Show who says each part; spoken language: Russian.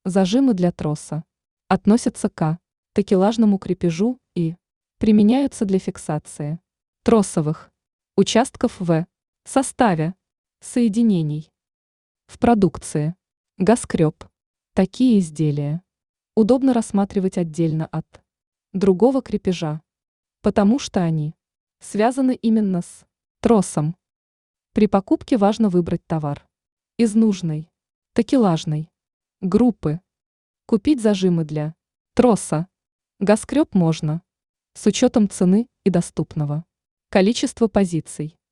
Speaker 1: Зажимы для троса относятся к такелажному крепежу и применяются для фиксации тросовых участков в составе соединений. В продукции газкреб. Такие изделия удобно рассматривать отдельно от другого крепежа, потому что они связаны именно с тросом. При покупке важно выбрать товар из нужной такелажной группы. Купить зажимы для троса газкреб можно с учетом цены и доступного количества позиций.